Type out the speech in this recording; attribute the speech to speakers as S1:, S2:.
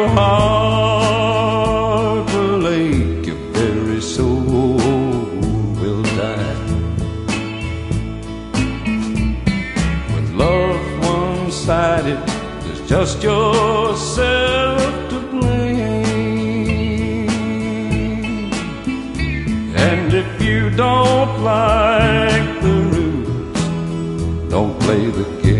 S1: heart will ache, your very soul will die. With love one-sided, there's just yourself to blame. And if you don't like the rules, don't play the game.